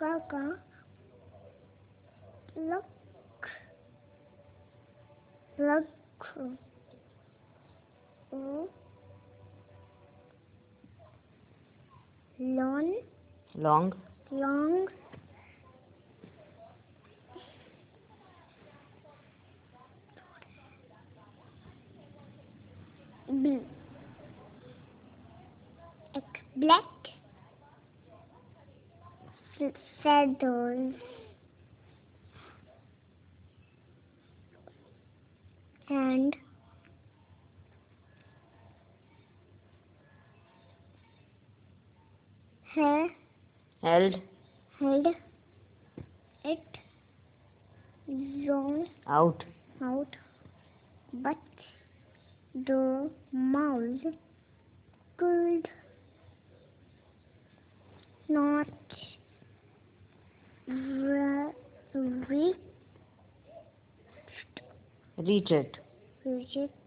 Kaka look oh, long, long black feathers and hair held, held it drawn out, out, but the mouse could not reach reach it, it.